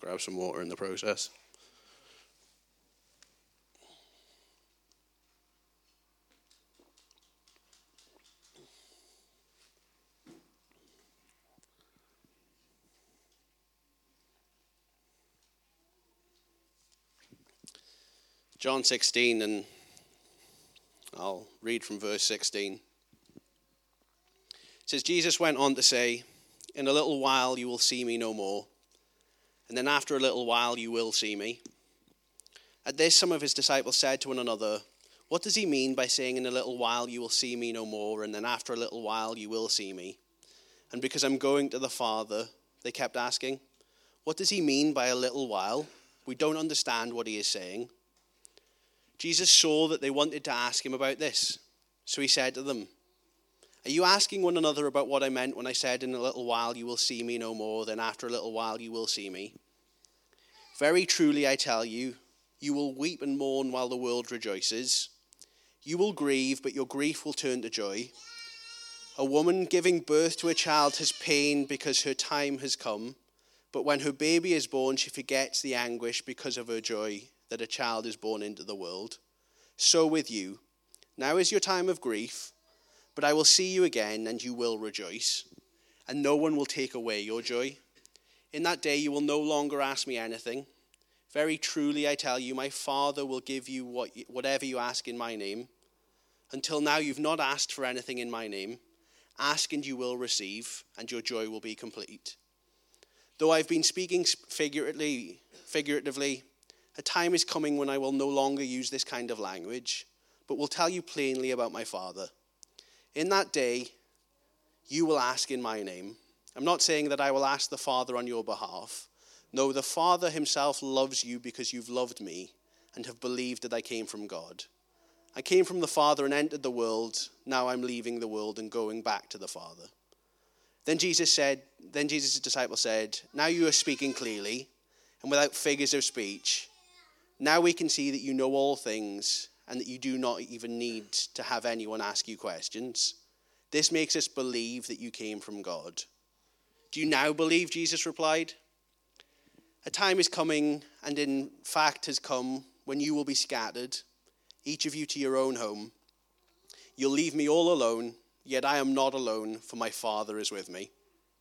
grab some water in the process. John 16, and I'll read from verse 16. It says, Jesus went on to say, in a little while you will see me no more, and then after a little while you will see me. At this, some of his disciples said to one another, what does he mean by saying in a little while you will see me no more, and then after a little while you will see me? And because I'm going to the Father, they kept asking, what does he mean by a little while? We don't understand what he is saying. Jesus saw that they wanted to ask him about this, so he said to them, are you asking one another about what I meant when I said in a little while you will see me no more, then after a little while you will see me? Very truly I tell you, you will weep and mourn while the world rejoices. You will grieve, but your grief will turn to joy. A woman giving birth to a child has pain because her time has come, but when her baby is born, she forgets the anguish because of her joy that a child is born into the world. So with you, now is your time of grief, but I will see you again and you will rejoice, and no one will take away your joy. In that day you will no longer ask me anything. Very truly I tell you, my Father will give you whatever you ask in my name. Until now you've not asked for anything in my name. Ask and you will receive, and your joy will be complete. Though I've been speaking figuratively, a time is coming when I will no longer use this kind of language, but will tell you plainly about my Father. In that day, you will ask in my name. I'm not saying that I will ask the Father on your behalf. No, the Father himself loves you because you've loved me and have believed that I came from God. I came from the Father and entered the world. Now I'm leaving the world and going back to the Father. Then Jesus' disciples said, now you are speaking clearly and without figures of speech. Now we can see that you know all things and that you do not even need to have anyone ask you questions. This makes us believe that you came from God. Do you now believe? Jesus replied. A time is coming, and in fact has come, when you will be scattered, each of you to your own home. You'll leave me all alone, yet I am not alone, for my Father is with me.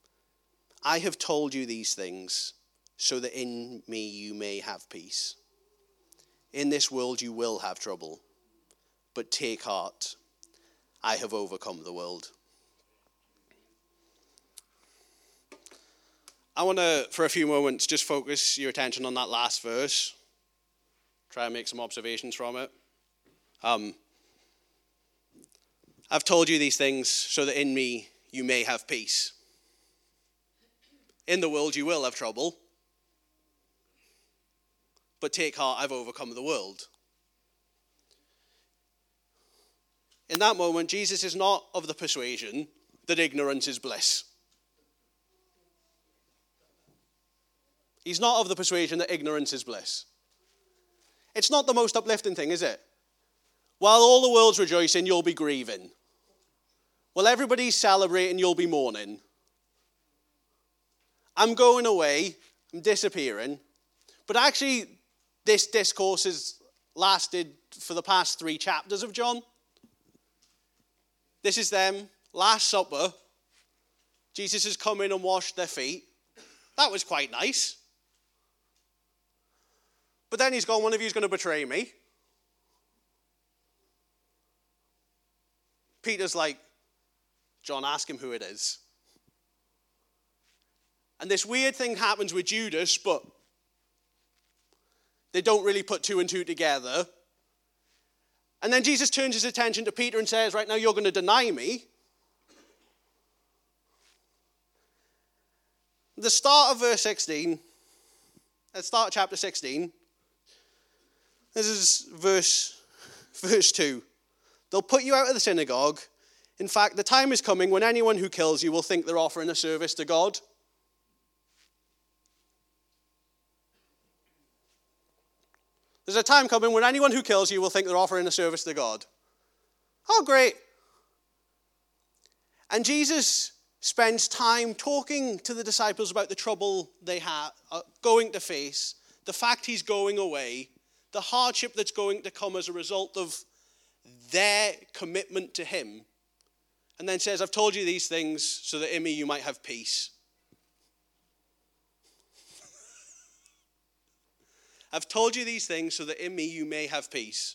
I have told you these things, so that in me you may have peace. In this world you will have trouble, but take heart. I have overcome the world. I want to, for a few moments, just focus your attention on that last verse. Try and make some observations from it. I've told you these things so that in me you may have peace. In the world you will have trouble, but take heart, I've overcome the world. In that moment, Jesus is not of the persuasion that ignorance is bliss. He's not of the persuasion that ignorance is bliss. It's not the most uplifting thing, is it? While all the world's rejoicing, you'll be grieving. While everybody's celebrating, you'll be mourning. I'm going away, I'm disappearing. But actually, this discourse has lasted for the past 3 chapters of John. This is them, Last Supper. Jesus has come in and washed their feet. That was quite nice. But then he's gone, one of you is going to betray me. Peter's like, John, ask him who it is. And this weird thing happens with Judas, but they don't really put 2 and 2 together. And then Jesus turns his attention to Peter and says, right now you're going to deny me. The start of verse 16, at start of chapter 16, this is verse 2. They'll put you out of the synagogue. In fact, the time is coming when anyone who kills you will think they're offering a service to God. There's a time coming when anyone who kills you will think they're offering a service to God. Oh, great. And Jesus spends time talking to the disciples about the trouble they are going to face, the fact he's going away, the hardship that's going to come as a result of their commitment to him, and then says, I've told you these things so that in me you might have peace. I've told you these things so that in me you may have peace.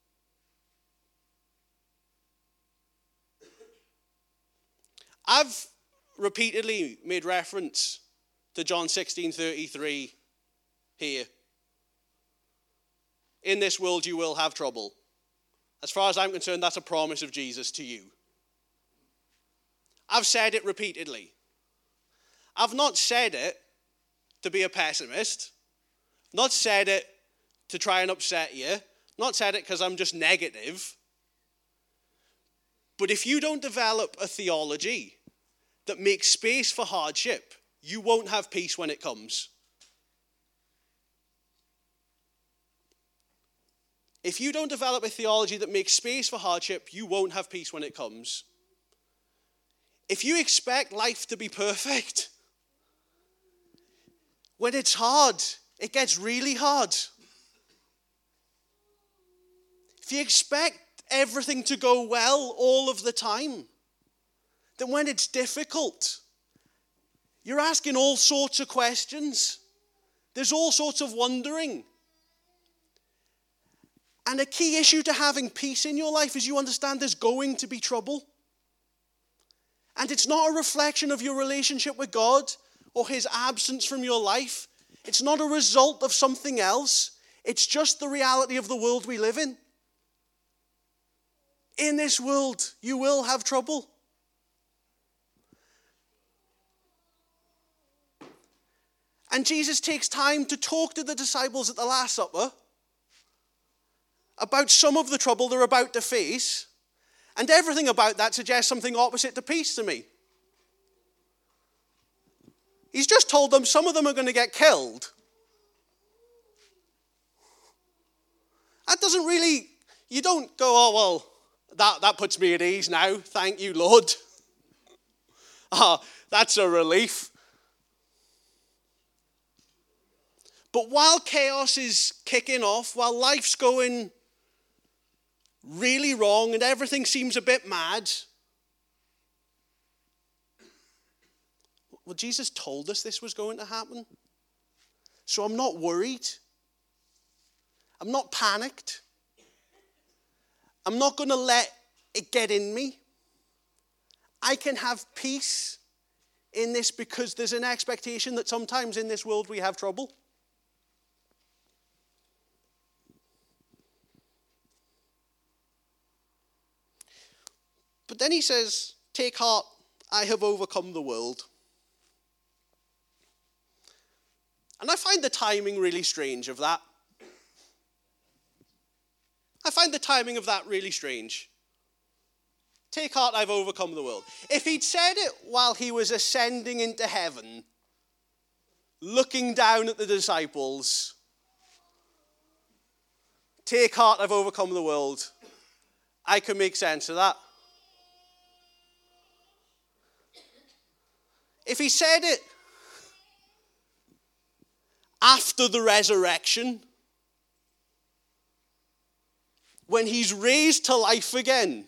I've repeatedly made reference to John 16:33 here. In this world you will have trouble. As far as I'm concerned, that's a promise of Jesus to you. I've said it repeatedly. I've not said it to be a pessimist. Not said it to try and upset you. Not said it because I'm just negative. But if you don't develop a theology that makes space for hardship, you won't have peace when it comes. If you don't develop a theology that makes space for hardship, you won't have peace when it comes. If you expect life to be perfect, when it's hard, it gets really hard. If you expect everything to go well all of the time, then when it's difficult, you're asking all sorts of questions. There's all sorts of wondering. And a key issue to having peace in your life is you understand there's going to be trouble. And it's not a reflection of your relationship with God or his absence from your life. It's not a result of something else. It's just the reality of the world we live in. In this world, you will have trouble. And Jesus takes time to talk to the disciples at the Last Supper about some of the trouble they're about to face. And everything about that suggests something opposite to peace to me. He's just told them some of them are going to get killed. That doesn't really, you don't go, oh, well, that puts me at ease now. Thank you, Lord. That's a relief. But while chaos is kicking off, while life's going really wrong and everything seems a bit mad, well, Jesus told us this was going to happen. So I'm not worried. I'm not panicked. I'm not going to let it get in me. I can have peace in this because there's an expectation that sometimes in this world we have trouble. But then he says, take heart, I have overcome the world. And I find the timing really strange of that. I find the timing of that really strange. Take heart, I've overcome the world. If he'd said it while he was ascending into heaven, looking down at the disciples, take heart, I've overcome the world, I can make sense of that. If he said it after the resurrection, when he's raised to life again,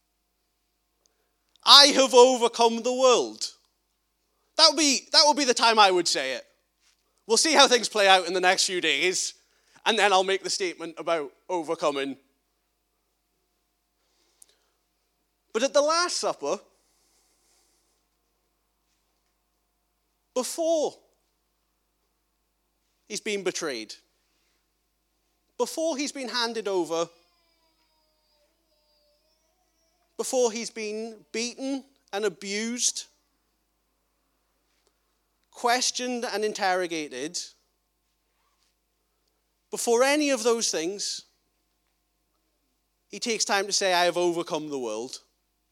I have overcome the world. That would be the time I would say it. We'll see how things play out in the next few days, and then I'll make the statement about overcoming. But at the Last Supper, before he's been betrayed, before he's been handed over, before he's been beaten and abused, questioned and interrogated, before any of those things, he takes time to say, I have overcome the world.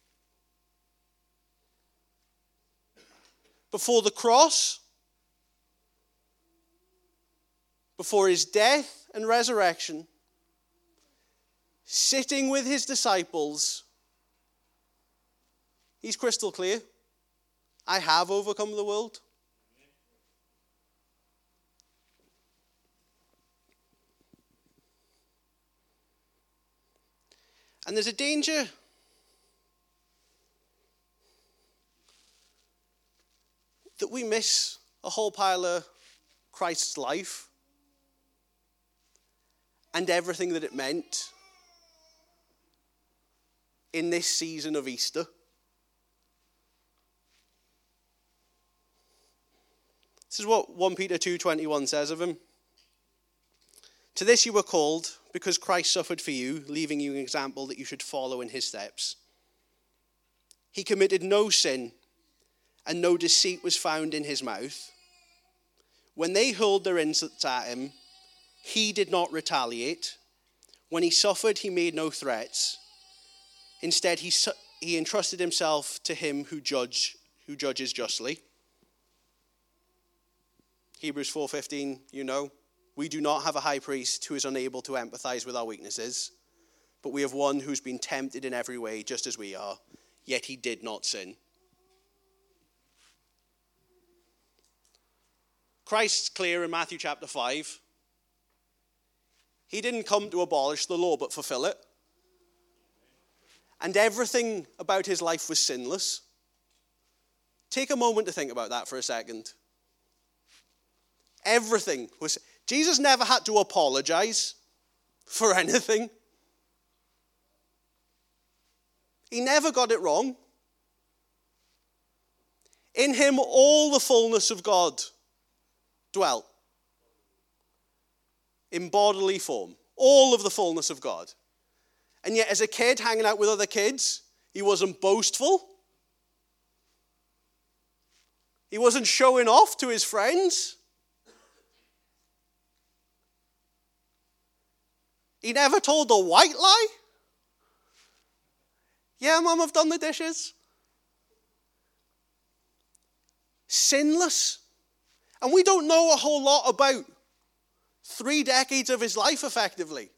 Before the cross, before his death and resurrection, sitting with his disciples, he's crystal clear. I have overcome the world. And there's a danger that we miss a whole pile of Christ's life and everything that it meant in this season of Easter. This is what 1 Peter 2:21 says of him. To this you were called, because Christ suffered for you, leaving you an example that you should follow in his steps. He committed no sin, and no deceit was found in his mouth. When they hurled their insults at him, he did not retaliate. When he suffered, he made no threats. Instead, he entrusted himself to him who judges justly. Hebrews 4:15, you know, we do not have a high priest who is unable to empathize with our weaknesses, but we have one who's been tempted in every way, just as we are, yet he did not sin. Christ's clear in Matthew chapter 5. He didn't come to abolish the law, but fulfill it. And everything about his life was sinless. Take a moment to think about that for a second. Everything was... Jesus never had to apologize for anything. He never got it wrong. In him, all the fullness of God dwelt in bodily form. All of the fullness of God. And yet, as a kid hanging out with other kids, he wasn't boastful. He wasn't showing off to his friends. He never told a white lie. Yeah, Mum, I've done the dishes. Sinless. And we don't know a whole lot about 3 decades of his life, effectively.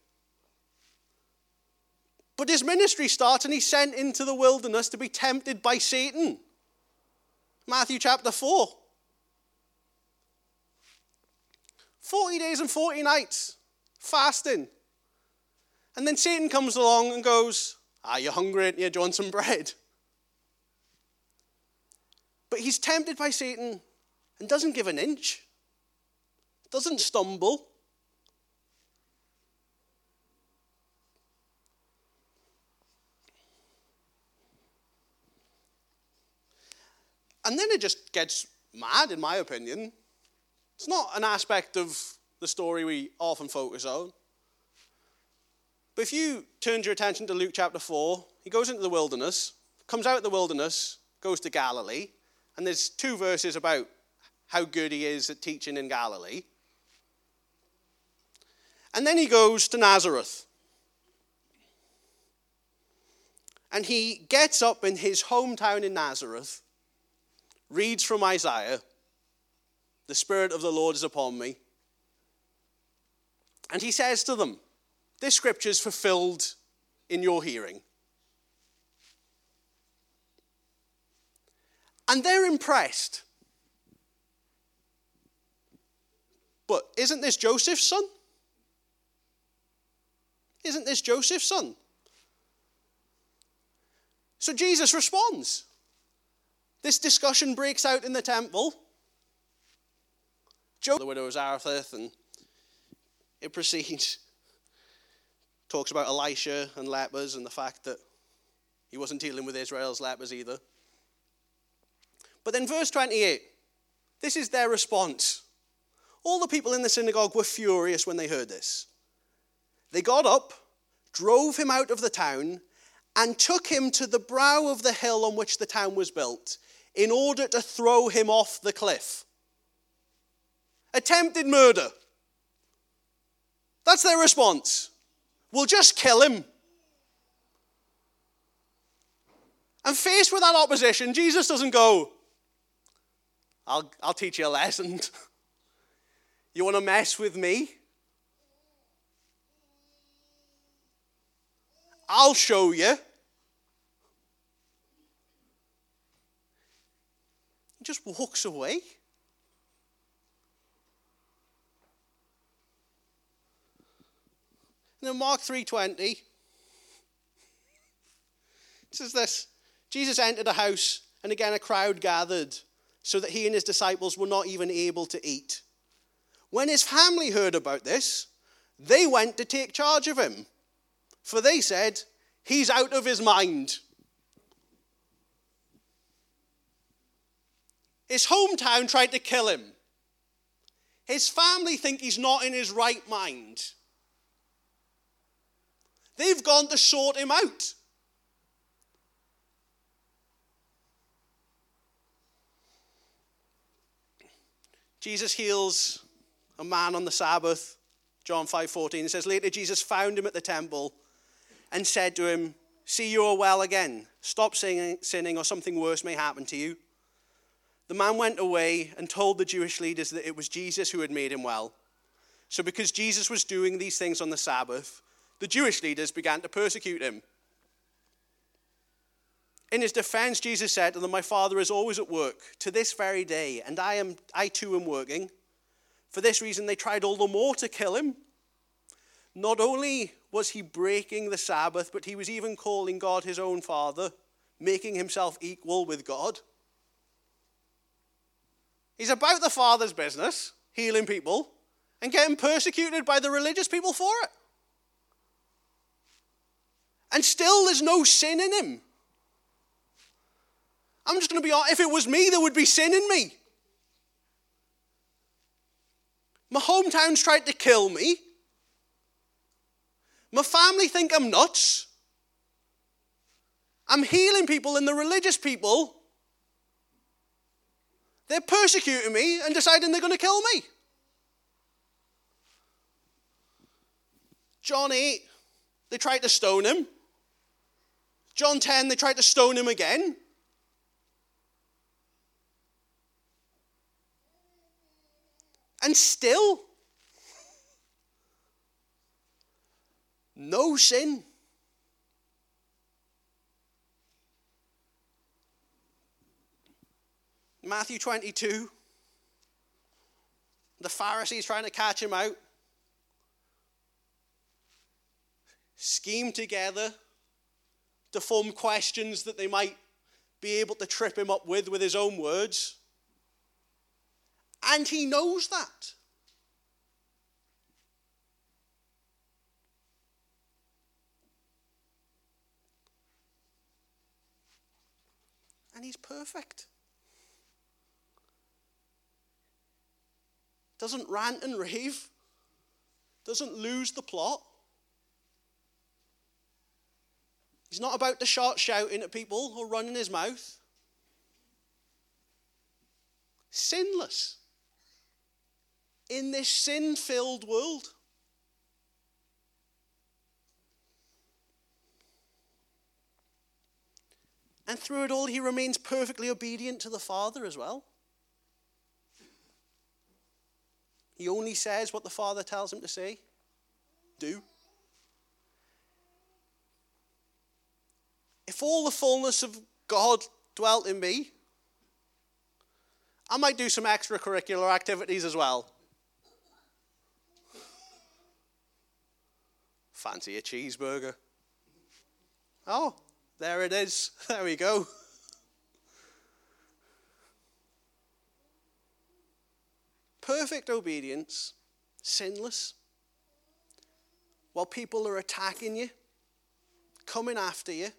But his ministry starts and he's sent into the wilderness to be tempted by Satan. Matthew chapter 4. 40 days and 40 nights fasting. And then Satan comes along and goes, you're hungry, aren't you? Do you want some bread? But he's tempted by Satan and doesn't give an inch. Doesn't stumble. And then it just gets mad, in my opinion. It's not an aspect of the story we often focus on. But if you turned your attention to Luke chapter 4, he goes into the wilderness, comes out of the wilderness, goes to Galilee, and there's 2 verses about how good he is at teaching in Galilee. And then he goes to Nazareth. And he gets up in his hometown in Nazareth, reads from Isaiah, the Spirit of the Lord is upon me. And he says to them, this scripture is fulfilled in your hearing. And they're impressed. But isn't this Joseph's son? Isn't this Joseph's son? So Jesus responds. This discussion breaks out in the temple. The widow of Zarephath, and it proceeds. Talks about Elisha and lepers and the fact that he wasn't dealing with Israel's lepers either. But then verse 28, this is their response. All the people in the synagogue were furious when they heard this. They got up, drove him out of the town, and took him to the brow of the hill on which the town was built, in order to throw him off the cliff. Attempted murder. That's their response. We'll just kill him. And faced with that opposition, Jesus doesn't go, I'll teach you a lesson. You want to mess with me? I'll show you. just walks away. And then Mark 3:20, it says this: Jesus entered a house, and again a crowd gathered, so that he and his disciples were not even able to eat. When his family heard about this, they went to take charge of him, for they said, he's out of his mind. His hometown tried to kill him. His family think he's not in his right mind. They've gone to sort him out. Jesus heals a man on the Sabbath. John 5:14, it says, later Jesus found him at the temple and said to him, see, you are well again. Stop sinning or something worse may happen to you. The man went away and told the Jewish leaders that it was Jesus who had made him well. So because Jesus was doing these things on the Sabbath, the Jewish leaders began to persecute him. In his defense, Jesus said to them, my Father is always at work to this very day, and I too am working. For this reason, they tried all the more to kill him. Not only was he breaking the Sabbath, but he was even calling God his own Father, making himself equal with God. He's about the Father's business, healing people, and getting persecuted by the religious people for it. And still there's no sin in him. I'm just going to be honest, if it was me, there would be sin in me. My hometown's tried to kill me. My family think I'm nuts. I'm healing people, and the religious people, they're persecuting me and deciding they're going to kill me. John 8, they tried to stone him. John 10, they tried to stone him again. And still, no sin. Matthew 22, the Pharisees trying to catch him out, scheme together to form questions that they might be able to trip him up with his own words. And he knows that. And he's perfect. Doesn't rant and rave. Doesn't lose the plot. He's not about to start shouting at people or running his mouth. Sinless. In this sin-filled world. And through it all, he remains perfectly obedient to the Father as well. He only says what the Father tells him to say, do. If all the fullness of God dwelt in me, I might do some extracurricular activities as well. Fancy a cheeseburger. Oh, there it is. There we go. Perfect obedience, sinless. While people are attacking you, coming after you,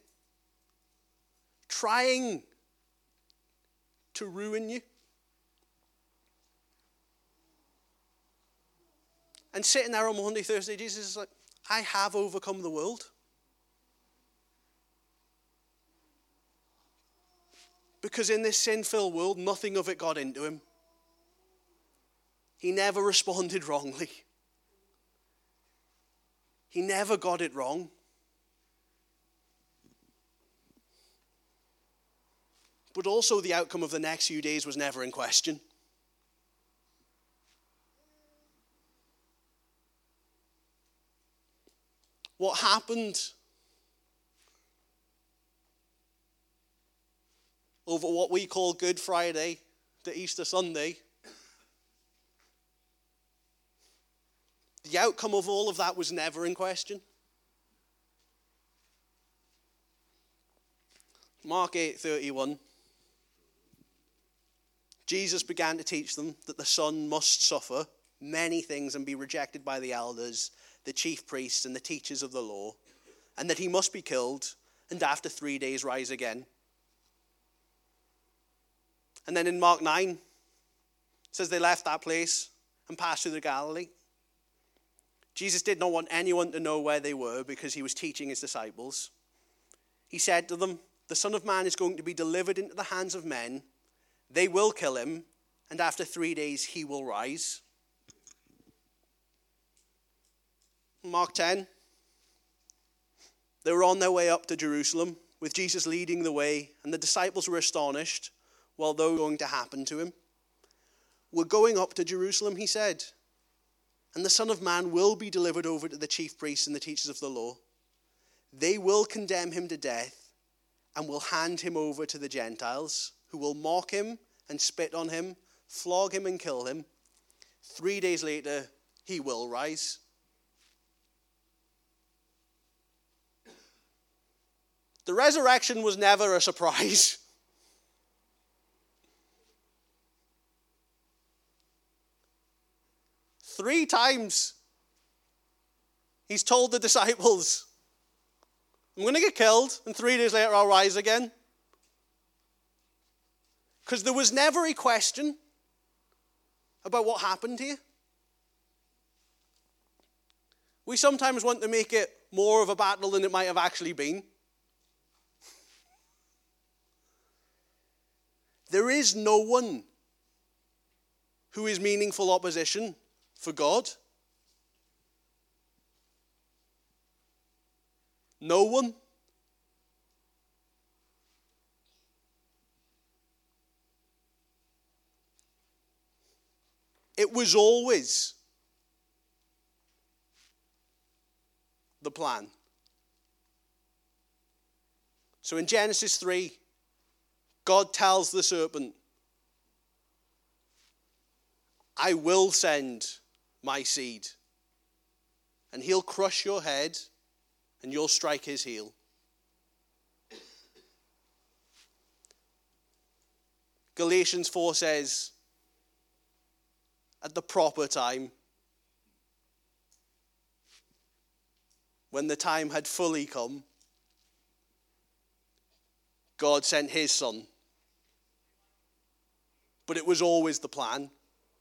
trying to ruin you. And sitting there on Monday, Thursday, Jesus is like, I have overcome the world. Because in this sin-filled world, nothing of it got into him. He never responded wrongly. He never got it wrong. But also the outcome of the next few days was never in question. What happened over what we call Good Friday to Easter Sunday, the outcome of all of that was never in question. Mark 8:31. Jesus began to teach them that the Son must suffer many things and be rejected by the elders, the chief priests, and the teachers of the law, and that he must be killed and after 3 days rise again. And then in Mark 9, it says they left that place and passed through the Galilee. Jesus did not want anyone to know where they were because he was teaching his disciples. He said to them, "The Son of Man is going to be delivered into the hands of men. They will kill him, and after 3 days he will rise." Mark 10. They were on their way up to Jerusalem, with Jesus leading the way, and the disciples were astonished while they were going to happen to him. "We're going up to Jerusalem," he said, "and the Son of Man will be delivered over to the chief priests and the teachers of the law. They will condemn him to death and will hand him over to the Gentiles, who will mock him and spit on him, flog him and kill him. 3 days later, he will rise." The resurrection was never a surprise. Three times he's told the disciples, "I'm going to get killed, and 3 days later I'll rise again." Because there was never a question about what happened here. We sometimes want to make it more of a battle than it might have actually been. There is no one who is meaningful opposition for God. No one. It was always the plan. So in Genesis 3, God tells the serpent, "I will send my seed, and he'll crush your head, and you'll strike his heel." Galatians 4 says, at the proper time, when the time had fully come, God sent his Son. But it was always the plan.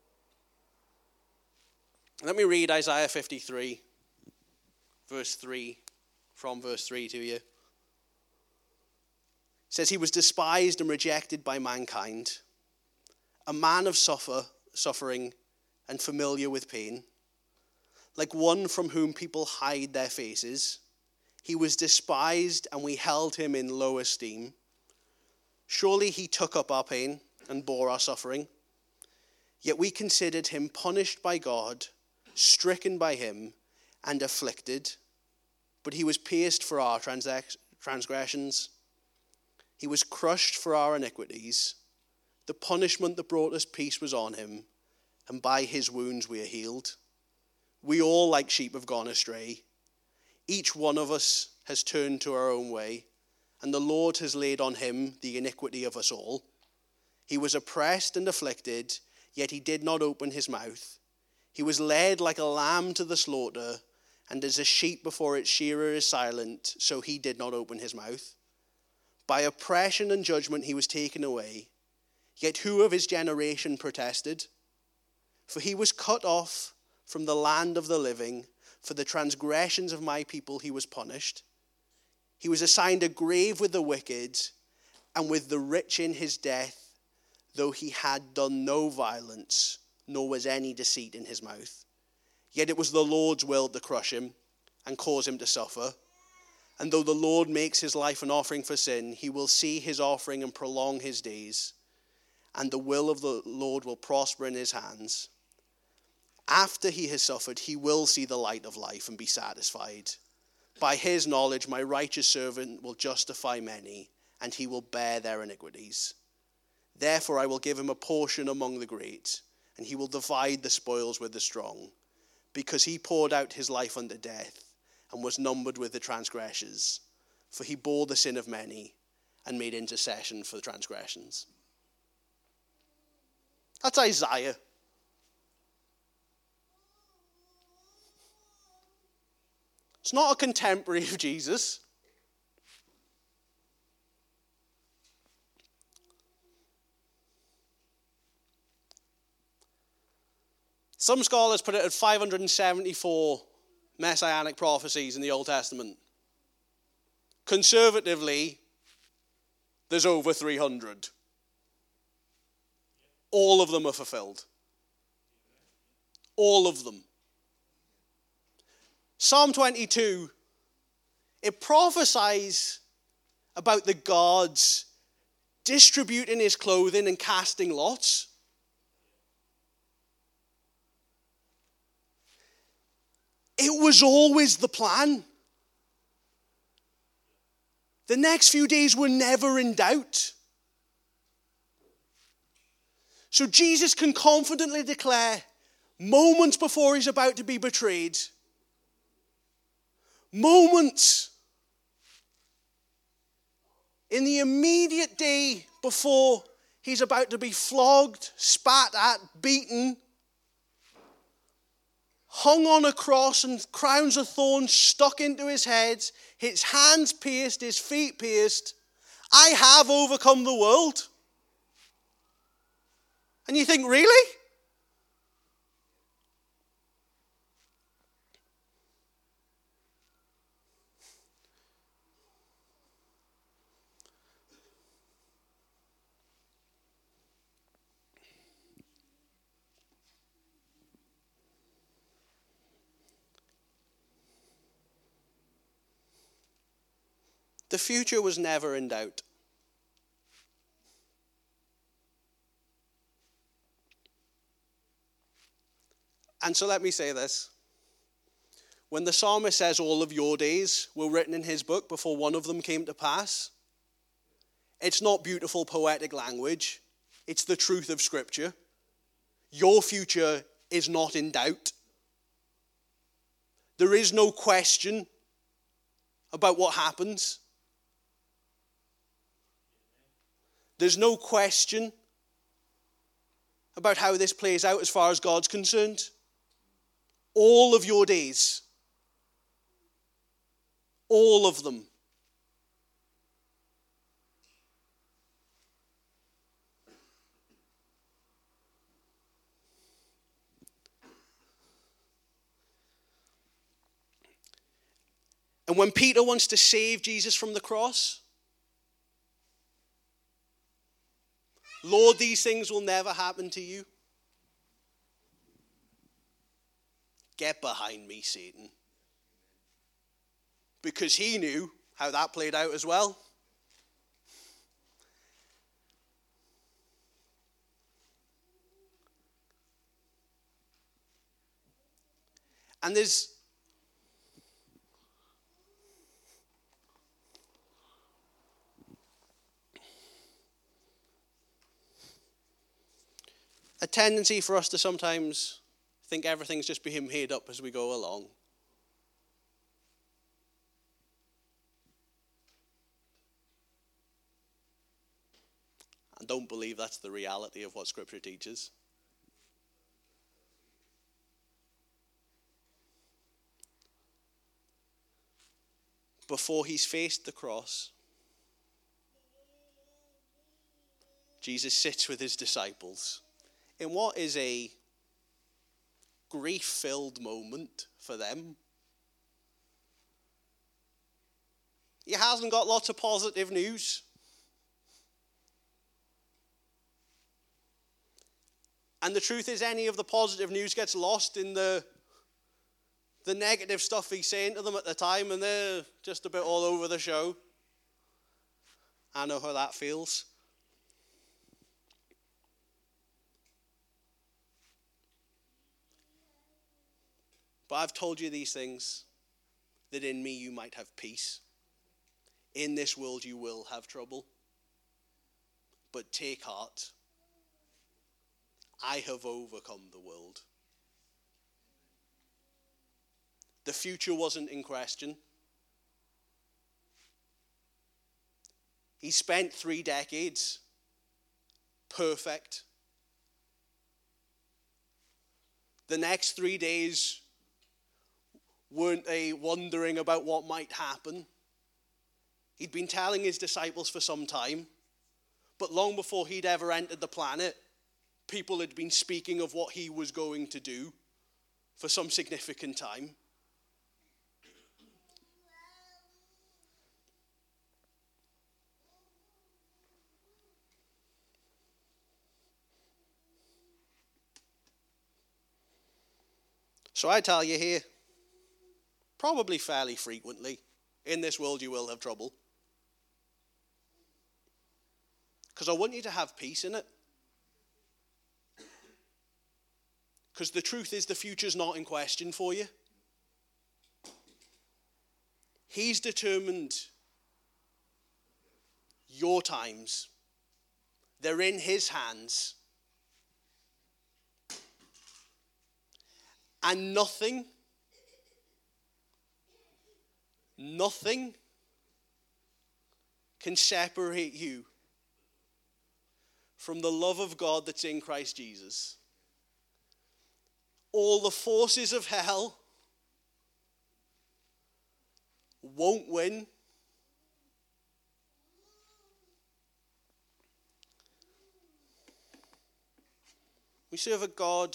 Let me read Isaiah 53, verse 3, from verse 3 to you. It says, "He was despised and rejected by mankind, a man of suffering and familiar with pain, like one from whom people hide their faces. He was despised, and we held him in low esteem. Surely he took up our pain and bore our suffering. Yet we considered him punished by God, stricken by him, and afflicted. But he was pierced for our transgressions. He was crushed for our iniquities. The punishment that brought us peace was on him, and by his wounds we are healed. We all like sheep have gone astray. Each one of us has turned to our own way, and the Lord has laid on him the iniquity of us all. He was oppressed and afflicted, yet he did not open his mouth. He was led like a lamb to the slaughter, and as a sheep before its shearer is silent, so he did not open his mouth. By oppression and judgment he was taken away. Yet who of his generation protested? For he was cut off from the land of the living. For the transgressions of my people he was punished. He was assigned a grave with the wicked, and with the rich in his death, though he had done no violence, nor was any deceit in his mouth. Yet it was the Lord's will to crush him and cause him to suffer. And though the Lord makes his life an offering for sin, he will see his offering and prolong his days. And the will of the Lord will prosper in his hands. After he has suffered, he will see the light of life and be satisfied. By his knowledge, my righteous servant will justify many, and he will bear their iniquities. Therefore I will give him a portion among the great, and he will divide the spoils with the strong, because he poured out his life unto death, and was numbered with the transgressors. For he bore the sin of many, and made intercession for the transgressions. That's Isaiah. It's not a contemporary of Jesus. Some scholars put it at 574 messianic prophecies in the Old Testament. Conservatively, there's over 300. All of them are fulfilled. All of them. Psalm 22, it prophesies about the gods distributing his clothing and casting lots. It was always the plan. The next few days were never in doubt. So Jesus can confidently declare, moments before he's about to be betrayed, moments in the immediate day before he's about to be flogged, spat at, beaten, hung on a cross and crowns of thorns stuck into his head, his hands pierced, his feet pierced. I have overcome the world. And you think, really? The future was never in doubt. And so let me say this. When the psalmist says all of your days were written in his book before one of them came to pass, it's not beautiful poetic language. It's the truth of Scripture. Your future is not in doubt. There is no question about what happens. There's no question about how this plays out as far as God's concerned. All of your days. All of them. And when Peter wants to save Jesus from the cross, Lord, these things will never happen to you. Get behind me, Satan. Because he knew how that played out as well. And there's a tendency for us to sometimes think everything's just being made up as we go along. And don't believe that's the reality of what Scripture teaches. Before he's faced the cross, Jesus sits with his disciples in what is a grief-filled moment for them. He hasn't got lots of positive news. And the truth is, any of the positive news gets lost in the negative stuff he's saying to them at the time, and they're just a bit all over the show. I know how that feels. But I've told you these things, that in me you might have peace. In this world you will have trouble. but take heart. I have overcome the world. The future wasn't in question. He spent 3 decades perfect. The next 3 days weren't they wondering about what might happen. He'd been telling his disciples for some time, but long before he'd ever entered the planet, people had been speaking of what he was going to do for some significant time. So I tell you here, probably fairly frequently, in this world you will have trouble. Because I want you to have peace in it. Because the truth is the future's not in question for you. He's determined your times. They're in his hands. And nothing can separate you from the love of God that's in Christ Jesus. All the forces of hell won't win. We serve a God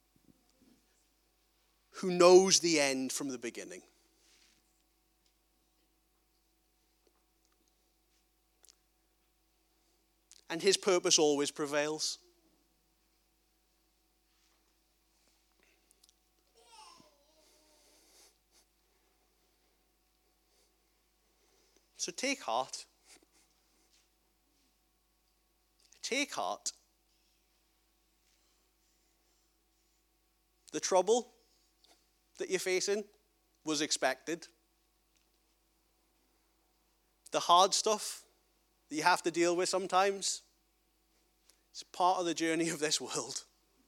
who knows the end from the beginning. And his purpose always prevails. So take heart. Take heart. The trouble that you're facing was expected. The hard stuff that you have to deal with sometimes, it's part of the journey of this world.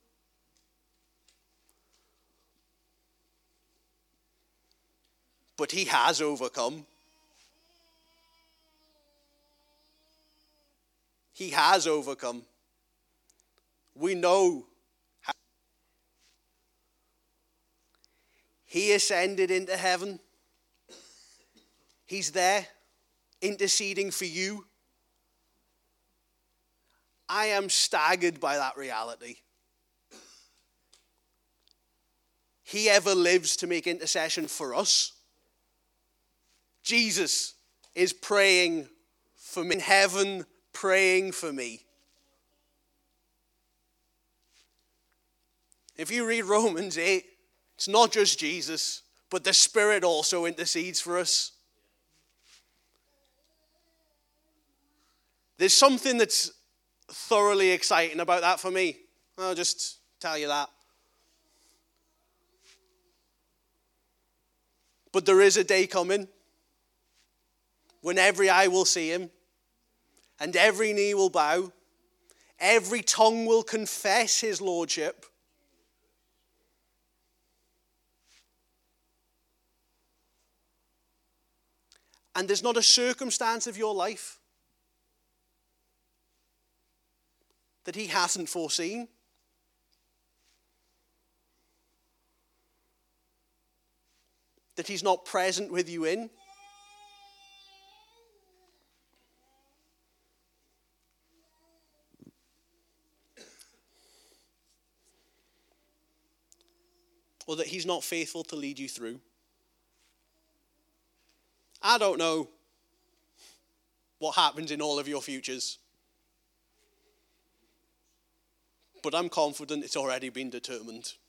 But he has overcome. He has overcome. We know how. He ascended into heaven. He's there, interceding for you. I am staggered by that reality. He ever lives to make intercession for us. Jesus is praying for me in heaven, praying for me. If you read Romans 8, it's not just Jesus, but the Spirit also intercedes for us. There's something that's thoroughly exciting about that for me. I'll just tell you that. But there is a day coming when every eye will see him and every knee will bow, every tongue will confess his lordship. And there's not a circumstance of your life that he hasn't foreseen. That he's not present with you in. Or that he's not faithful to lead you through. I don't know what happens in all of your futures. But I'm confident it's already been determined.